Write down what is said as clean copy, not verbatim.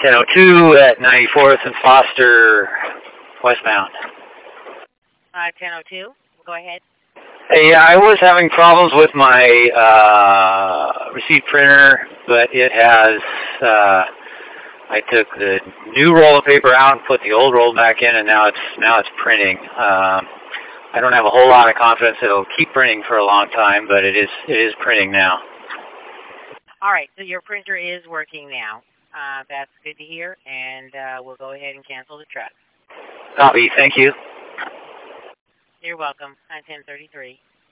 1002 at 94th and Foster, westbound. 1002, go ahead. Hey, I was having problems with my receipt printer, but it has, I took the new roll of paper out and put the old roll back in, and now it's printing. I don't have a whole lot of confidence it'll keep printing for a long time, but it is printing now. All right, so your printer is working now. That's good to hear, and we'll go ahead and cancel the truck. Copy. Thank you. You're welcome. On 1033.